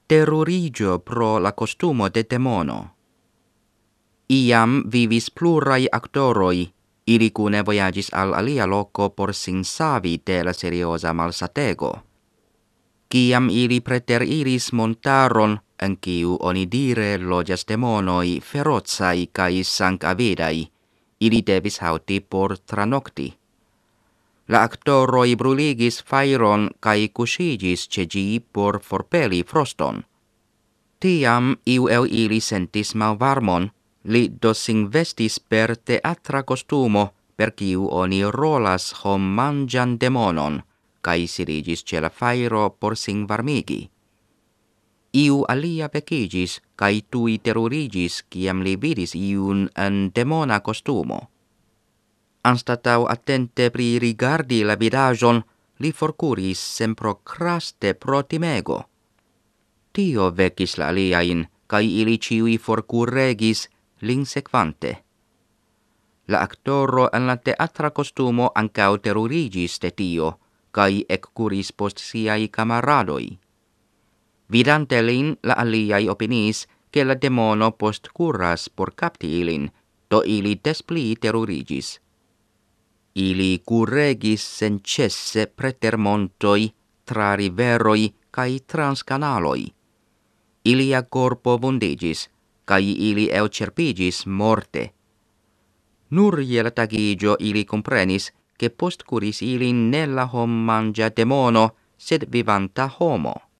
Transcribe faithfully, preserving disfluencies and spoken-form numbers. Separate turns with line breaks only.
terrorigio pro la costumo de demono. Iam vivis plurai actoroi, ili cune voyagis al alia loco por sin savi de la seriosa malsatego. Ciam ili preteriris montaron, en ciu onidire logias demonoi ferozai cae sanc avidai, ili devis hauti por tranocti. La actoroi bruligis fairon cae cusigis ce gi por forpeli froston. Tiam iu el ili sentis malvarmon, li dosing vestis per teatra costumo, per ciu oni rolas hom mangian demonon, cae sidigis ce la fairo por sin varmigi. Iu alia vecigis, cae tui terurigis, ciam li vidis iun en demona costumo. Anstatau attente pri rigardi la vidajon, li forcuris sempro craste pro timego. Tio vecis la aliain, cae ili ciui forcurregis lin sequante. La actoro en la teatra costumo ancau terurigis de tio, cae eccuris post siai camaradoi. Vidante lin, la aliai opinis, che la demono post curas por capti ilin, do ili despli terurigis. Ili curregis sencesse preter montoi, tra riveroi, cae trans canaloi. Ilia corpo vundigis, cae ili eucerpigis morte. Nur iel tagigio ili comprenis, che post curis ilin nella hom mangia demono, sed vivanta homo.